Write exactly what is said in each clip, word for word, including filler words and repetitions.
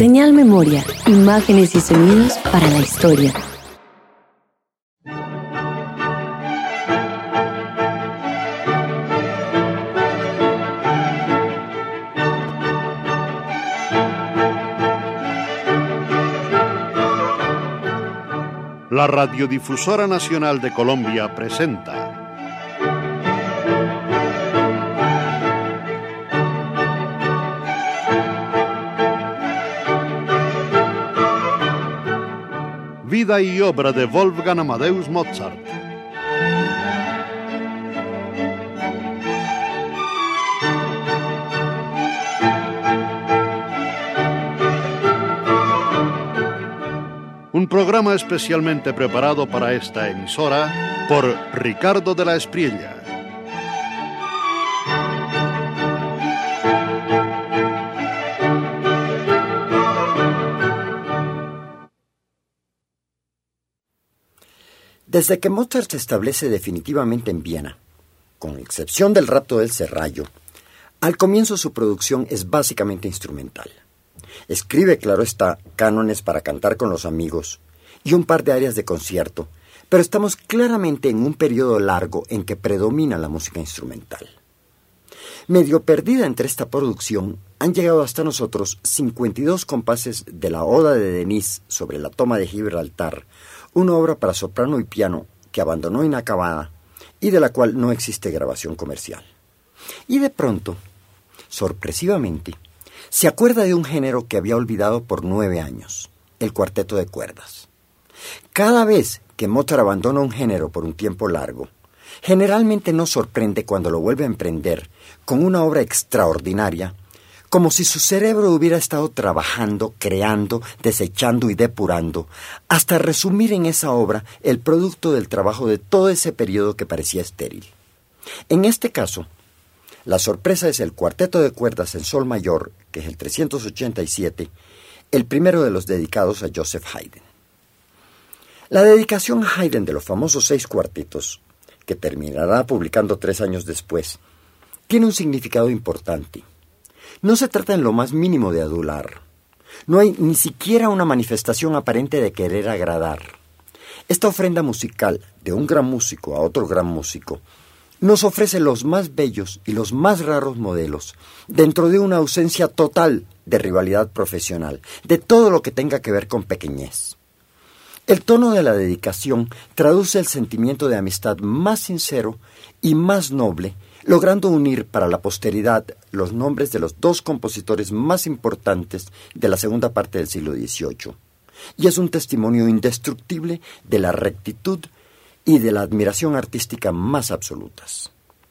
Señal Memoria, imágenes y sonidos para la historia. La Radiodifusora Nacional de Colombia presenta Vida y obra de Wolfgang Amadeus Mozart. Un programa especialmente preparado para esta emisora por Ricardo de la Espriella. Desde que Mozart se establece definitivamente en Viena, con excepción del Rapto del Serrallo, al comienzo su producción es básicamente instrumental. Escribe, claro está, cánones para cantar con los amigos y un par de áreas de concierto, pero estamos claramente en un periodo largo en que predomina la música instrumental. Medio perdida entre esta producción, han llegado hasta nosotros cincuenta y dos compases de la Oda de Denis sobre la toma de Gibraltar, una obra para soprano y piano que abandonó inacabada y de la cual no existe grabación comercial. Y de pronto, sorpresivamente, se acuerda de un género que había olvidado por nueve años, el cuarteto de cuerdas. Cada vez que Mozart abandona un género por un tiempo largo, generalmente nos sorprende cuando lo vuelve a emprender con una obra extraordinaria, como si su cerebro hubiera estado trabajando, creando, desechando y depurando, hasta resumir en esa obra el producto del trabajo de todo ese periodo que parecía estéril. En este caso, la sorpresa es el cuarteto de cuerdas en sol mayor, que es el trescientos ochenta y siete, el primero de los dedicados a Joseph Haydn. La dedicación a Haydn de los famosos seis cuartetos, que terminará publicando tres años después, tiene un significado importante. No se trata en lo más mínimo de adular. No hay ni siquiera una manifestación aparente de querer agradar. Esta ofrenda musical de un gran músico a otro gran músico nos ofrece los más bellos y los más raros modelos, dentro de una ausencia total de rivalidad profesional, de todo lo que tenga que ver con pequeñez. El tono de la dedicación traduce el sentimiento de amistad más sincero y más noble, logrando unir para la posteridad los nombres de los dos compositores más importantes de la segunda parte del siglo dieciocho. Y es un testimonio indestructible de la rectitud y de la admiración artística más absolutas.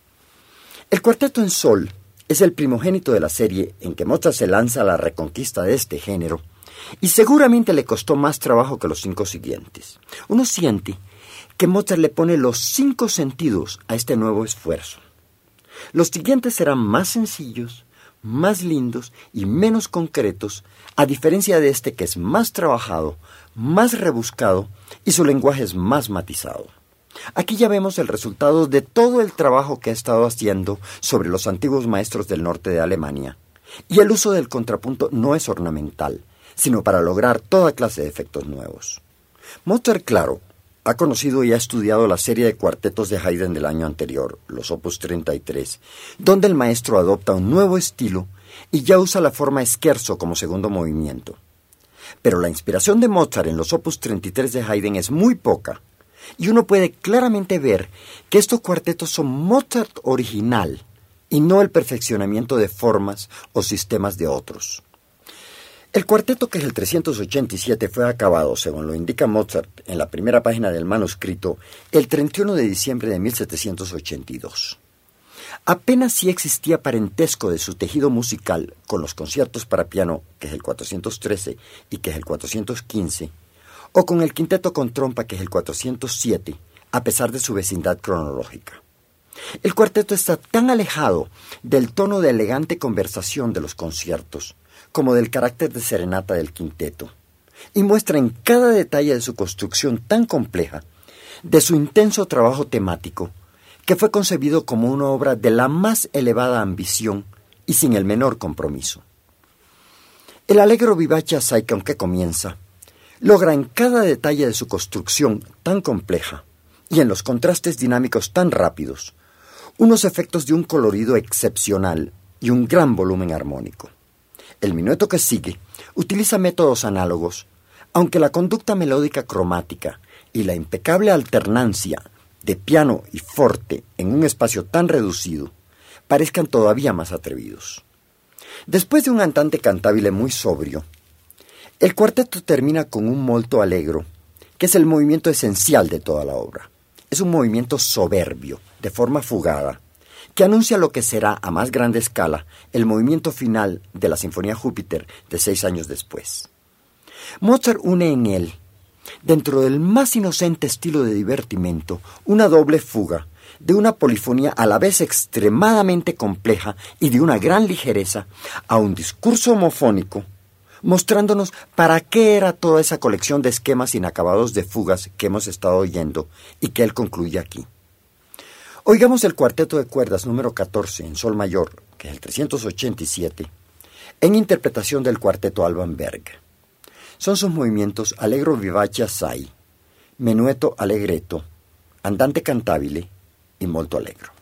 El cuarteto en sol es el primogénito de la serie en que Mozart se lanza a la reconquista de este género, y seguramente le costó más trabajo que los cinco siguientes. Uno siente que Mozart le pone los cinco sentidos a este nuevo esfuerzo. Los siguientes serán más sencillos, más lindos y menos concretos, a diferencia de este que es más trabajado, más rebuscado y su lenguaje es más matizado. Aquí ya vemos el resultado de todo el trabajo que ha estado haciendo sobre los antiguos maestros del norte de Alemania. Y el uso del contrapunto no es ornamental, sino para lograr toda clase de efectos nuevos. Mozart, claro, ha conocido y ha estudiado la serie de cuartetos de Haydn del año anterior, los Opus treinta y tres, donde el maestro adopta un nuevo estilo y ya usa la forma scherzo como segundo movimiento. Pero la inspiración de Mozart en los Opus treinta y tres de Haydn es muy poca, y uno puede claramente ver que estos cuartetos son Mozart original y no el perfeccionamiento de formas o sistemas de otros. El cuarteto, que es el trescientos ochenta y siete, fue acabado, según lo indica Mozart en la primera página del manuscrito, el treinta y uno de diciembre de mil setecientos ochenta y dos. Apenas sí existía parentesco de su tejido musical con los conciertos para piano, que es el cuatrocientos trece y que es el cuatrocientos quince, o con el quinteto con trompa, que es el cuatrocientos siete, a pesar de su vecindad cronológica. El cuarteto está tan alejado del tono de elegante conversación de los conciertos como del carácter de serenata del quinteto, y muestra en cada detalle de su construcción tan compleja, de su intenso trabajo temático, que fue concebido como una obra de la más elevada ambición y sin el menor compromiso. El Allegro vivace assai, que aunque comienza, logra en cada detalle de su construcción tan compleja y en los contrastes dinámicos tan rápidos, unos efectos de un colorido excepcional y un gran volumen armónico. El minueto que sigue utiliza métodos análogos, aunque la conducta melódica cromática y la impecable alternancia de piano y forte en un espacio tan reducido parezcan todavía más atrevidos. Después de un andante cantabile muy sobrio, el cuarteto termina con un molto allegro, que es el movimiento esencial de toda la obra. Es un movimiento soberbio, de forma fugada, que anuncia lo que será a más grande escala el movimiento final de la Sinfonía Júpiter de seis años después. Mozart une en él, dentro del más inocente estilo de divertimento, una doble fuga de una polifonía a la vez extremadamente compleja y de una gran ligereza a un discurso homofónico, mostrándonos para qué era toda esa colección de esquemas inacabados de fugas que hemos estado oyendo y que él concluye aquí. Oigamos el cuarteto de cuerdas número catorce en sol mayor, que es el trescientos ochenta y siete, en interpretación del cuarteto Alban Berg. Son sus movimientos Allegro vivace assai, Menuetto allegretto, Andante cantabile y Molto allegro.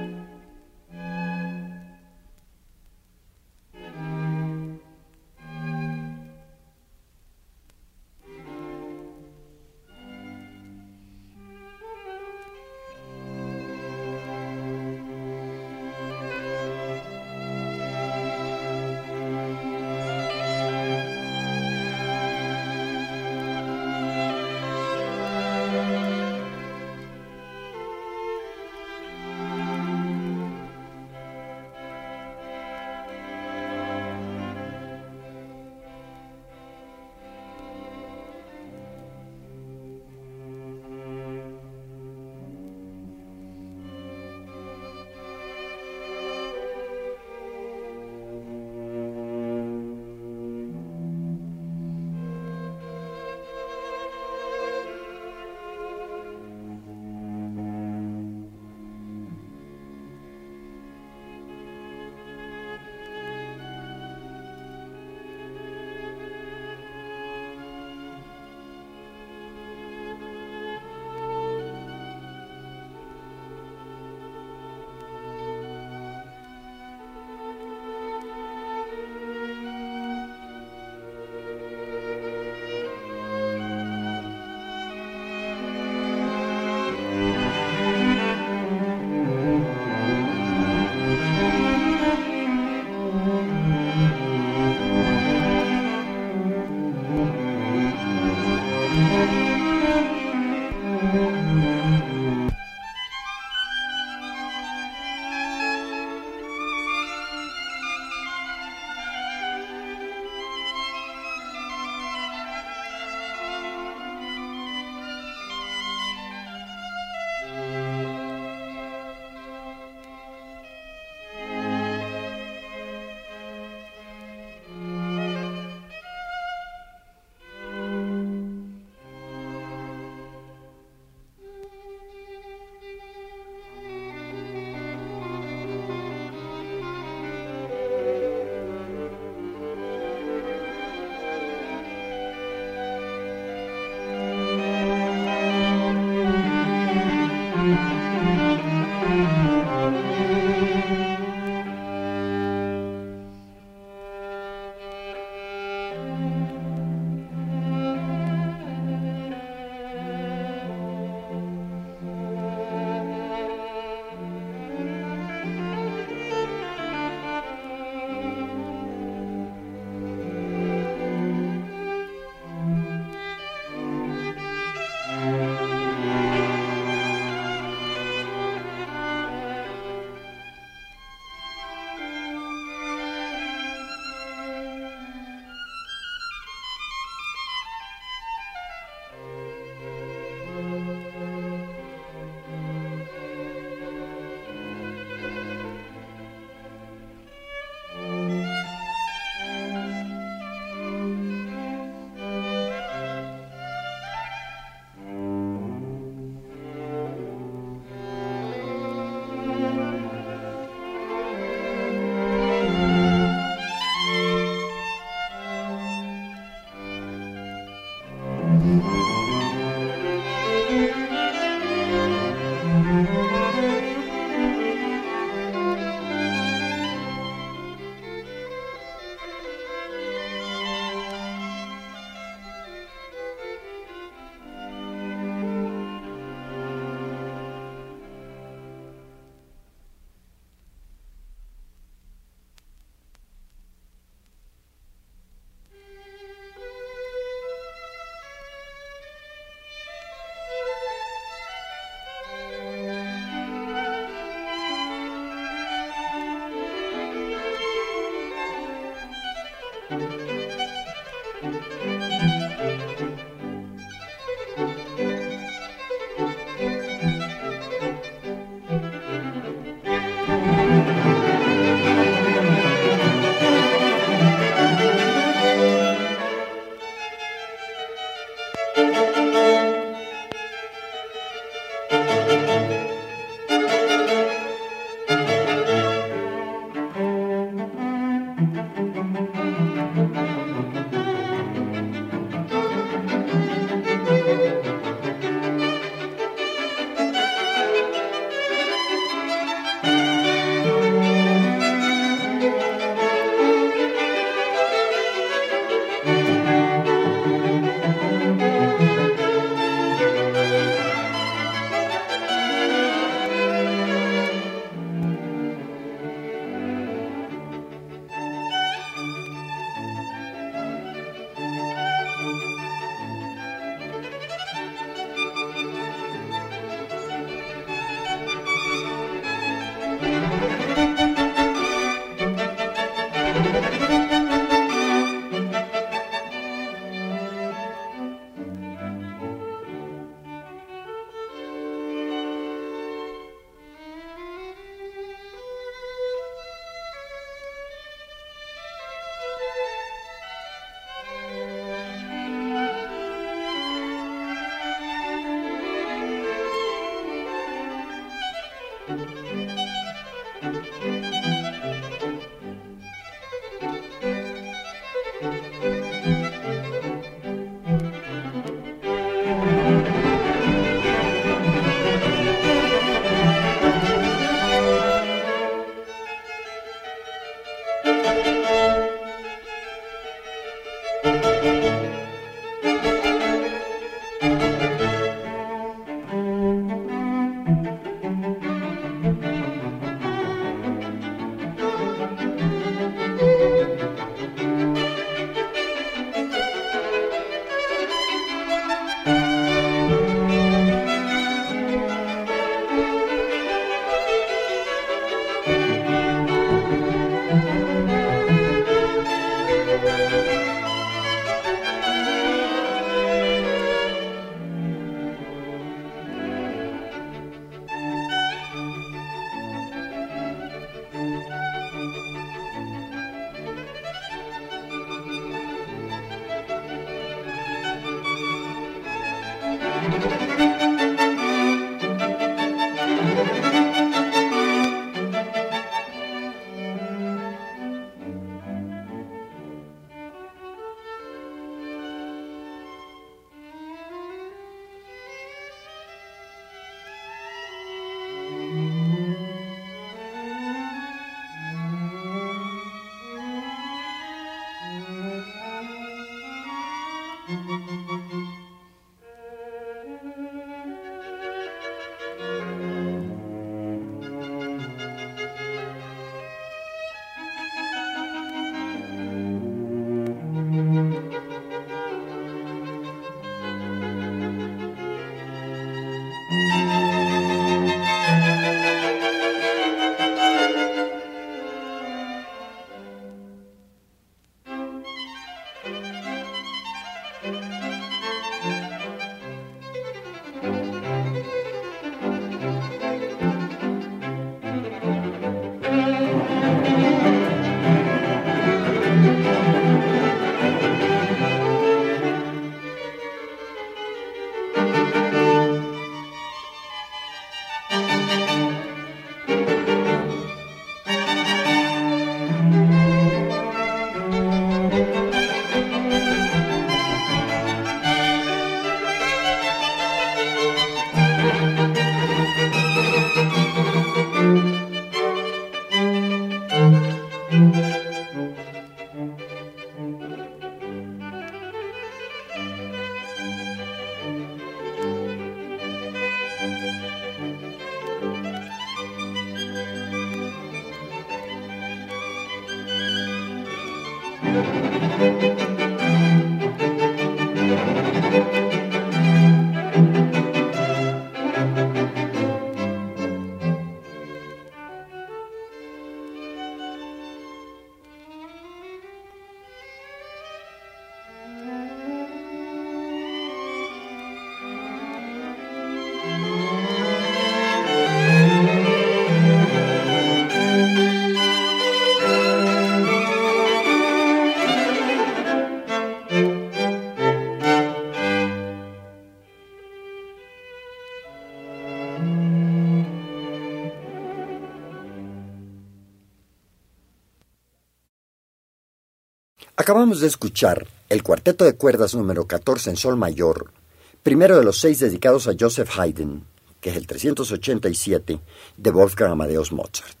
Acabamos de escuchar el cuarteto de cuerdas número catorce en sol mayor, primero de los seis dedicados a Joseph Haydn, que es el trescientos ochenta y siete de Wolfgang Amadeus Mozart.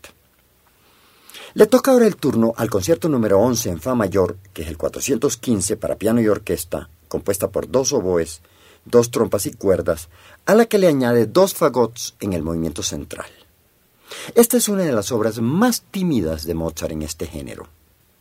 Le toca ahora el turno al concierto número once en fa mayor, que es el cuatrocientos quince para piano y orquesta, compuesta por dos oboes, dos trompas y cuerdas, a la que le añade dos fagots en el movimiento central. Esta es una de las obras más tímidas de Mozart en este género.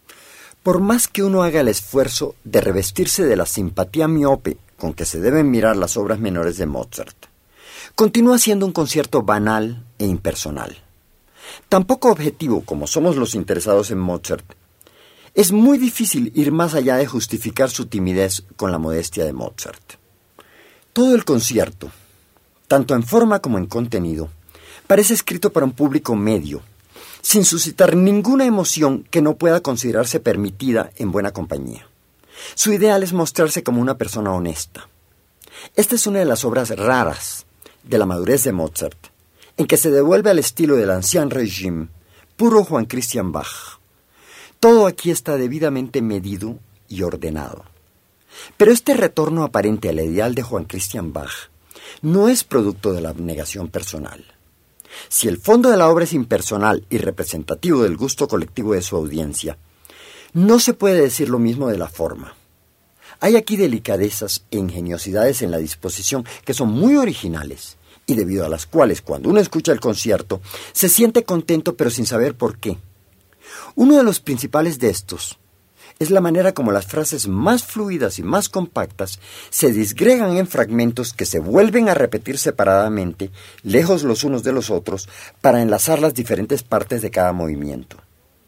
Por más que uno haga el esfuerzo de revestirse de la simpatía miope con que se deben mirar las obras menores de Mozart, continúa siendo un concierto banal e impersonal. Tan poco objetivo como somos los interesados en Mozart, es muy difícil ir más allá de justificar su timidez con la modestia de Mozart. Todo el concierto, tanto en forma como en contenido, parece escrito para un público medio, sin suscitar ninguna emoción que no pueda considerarse permitida en buena compañía. Su ideal es mostrarse como una persona honesta. Esta es una de las obras raras de la madurez de Mozart, en que se devuelve al estilo del Ancien Régime, puro Johann Christian Bach. Todo aquí está debidamente medido y ordenado. Pero este retorno aparente al ideal de Johann Christian Bach no es producto de la abnegación personal. Si el fondo de la obra es impersonal y representativo del gusto colectivo de su audiencia, no se puede decir lo mismo de la forma. Hay aquí delicadezas e ingeniosidades en la disposición que son muy originales y debido a las cuales cuando uno escucha el concierto se siente contento pero sin saber por qué. Uno de los principales de estos es la manera como las frases más fluidas y más compactas se disgregan en fragmentos que se vuelven a repetir separadamente, lejos los unos de los otros, para enlazar las diferentes partes de cada movimiento.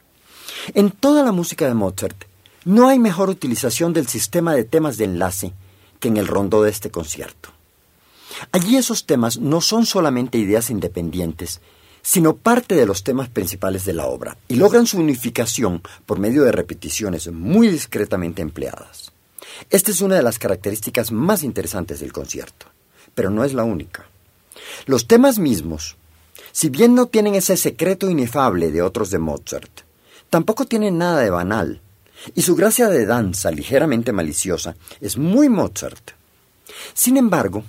En toda la música de Mozart, no hay mejor utilización del sistema de temas de enlace que en el rondó de este concierto. Allí esos temas no son solamente ideas independientes, sino parte de los temas principales de la obra, y logran su unificación por medio de repeticiones muy discretamente empleadas. Esta es una de las características más interesantes del concierto, pero no es la única. Los temas mismos, si bien no tienen ese secreto inefable de otros de Mozart, tampoco tienen nada de banal, y su gracia de danza ligeramente maliciosa es muy Mozart. Sin embargo,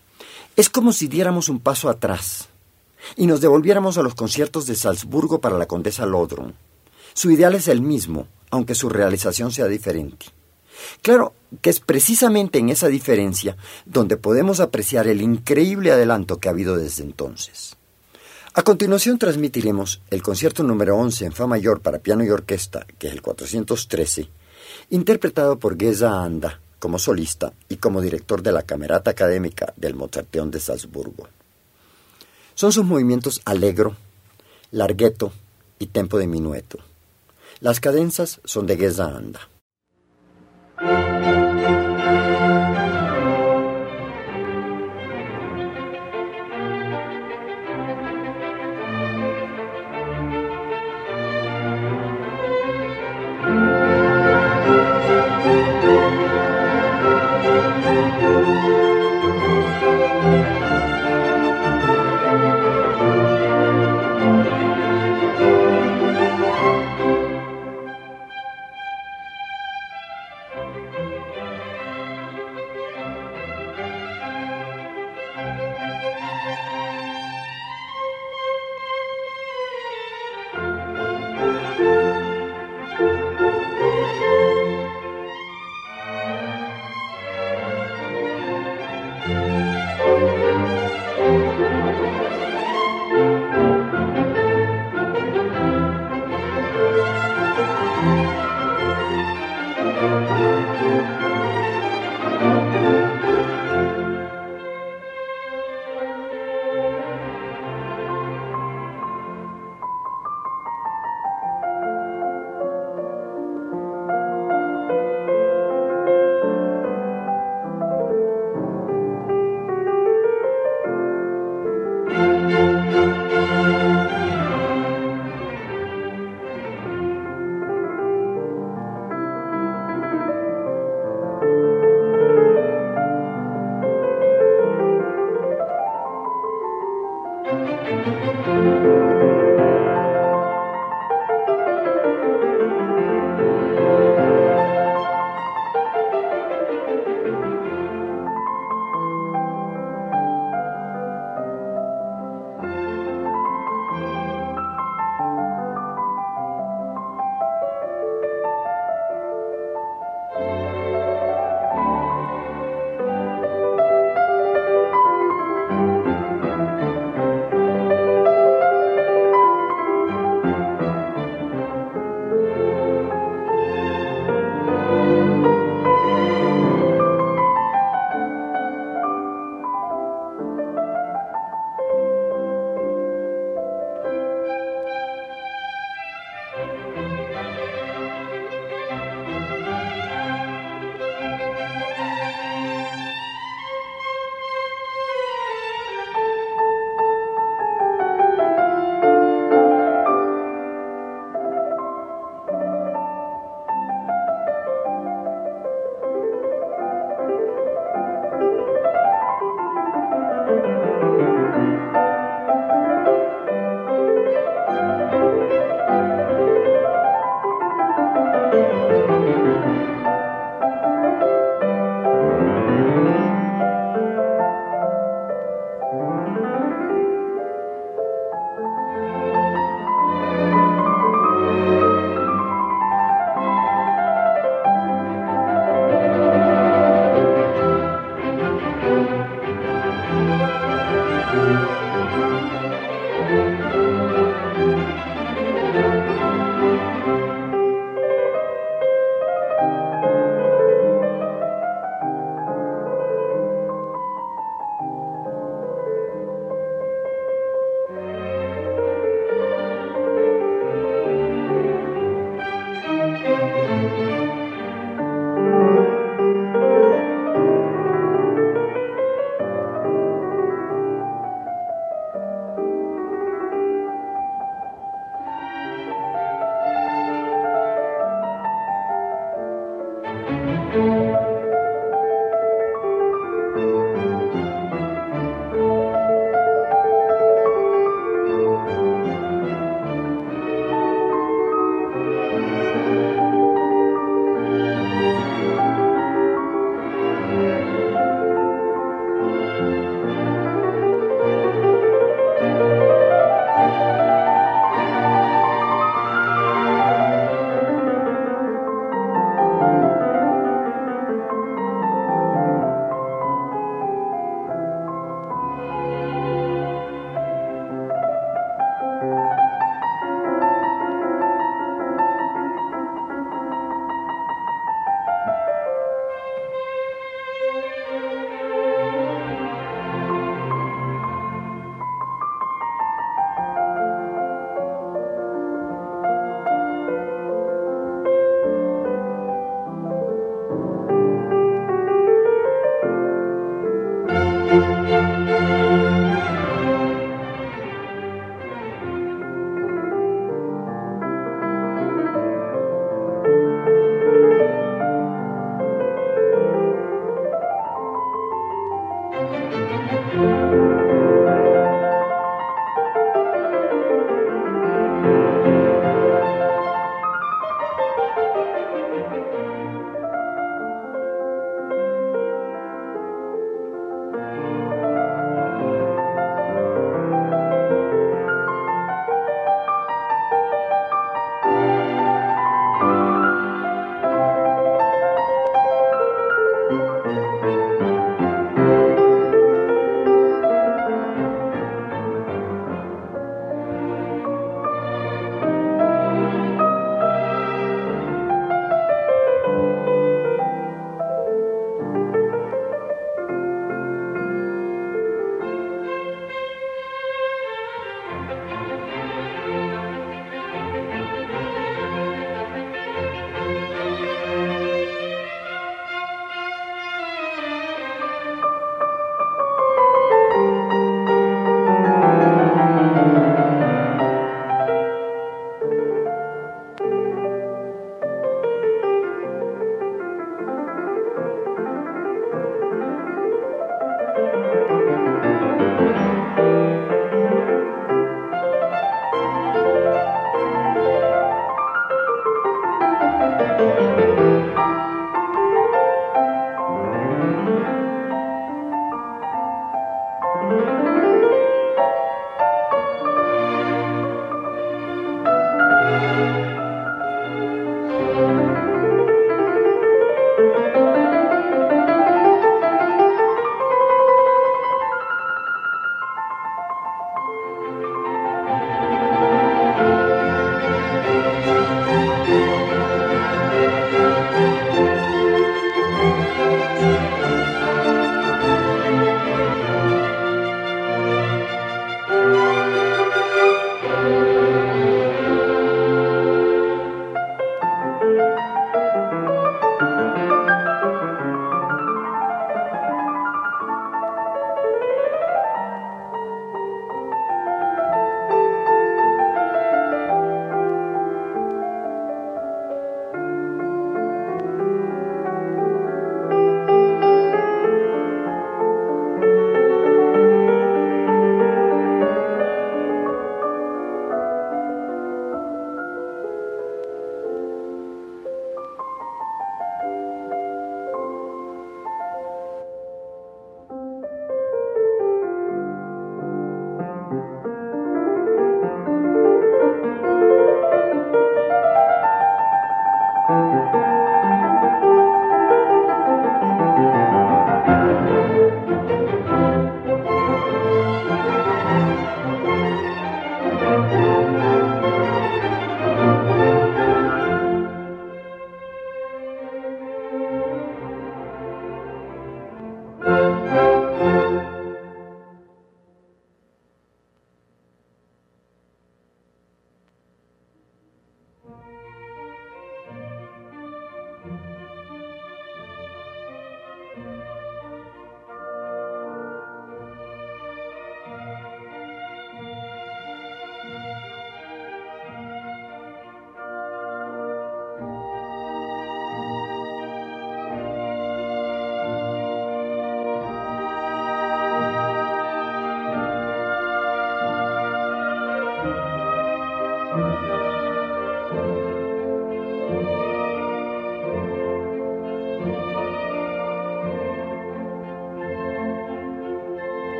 es como si diéramos un paso atrás y nos devolviéramos a los conciertos de Salzburgo para la Condesa Lodron. Su ideal es el mismo, aunque su realización sea diferente. Claro que es precisamente en esa diferencia donde podemos apreciar el increíble adelanto que ha habido desde entonces. A continuación transmitiremos el concierto número once en fa mayor para piano y orquesta, que es el cuatrocientos trece, interpretado por Geza Anda como solista y como director de la Camerata Académica del Mozarteum de Salzburgo. Son sus movimientos allegro, larghetto y tempo de minueto. Las cadenzas son de Geza Anda.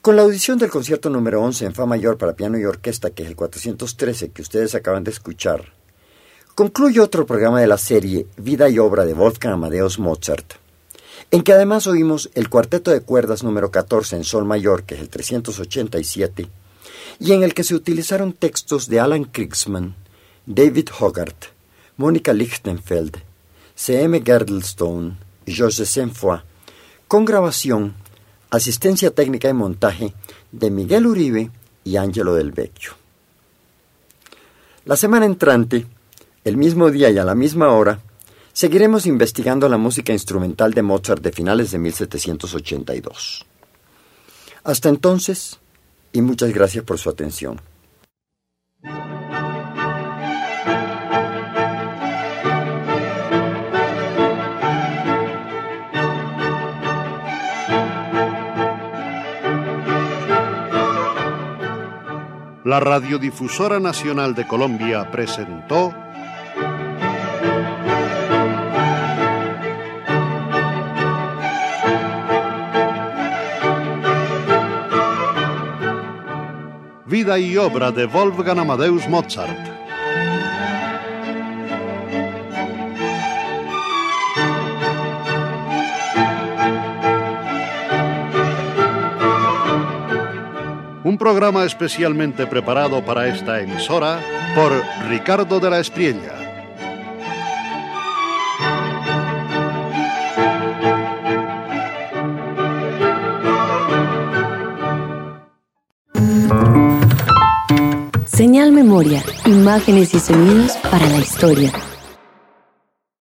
Con la audición del concierto número once en Fa mayor para piano y orquesta, que es el cuatrocientos trece que ustedes acaban de escuchar, concluye otro programa de la serie Vida y obra de Wolfgang Amadeus Mozart, en que además oímos el cuarteto de cuerdas número catorce en sol mayor, que es el trescientos ochenta y siete, y en el que se utilizaron textos de Alan Kriegsmann, David Hogarth, Mónica Lichtenfeld, C M Girdlestone y Georges Saint-Foy, con grabación, asistencia técnica y montaje de Miguel Uribe y Ángelo Del Vecchio. La semana entrante, el mismo día y a la misma hora, seguiremos investigando la música instrumental de Mozart de finales de mil setecientos ochenta y dos. Hasta entonces, y muchas gracias por su atención. La Radiodifusora Nacional de Colombia presentó Vida y obra de Wolfgang Amadeus Mozart. Un programa especialmente preparado para esta emisora por Ricardo de la Espriella. Señal Memoria, imágenes y sonidos para la historia.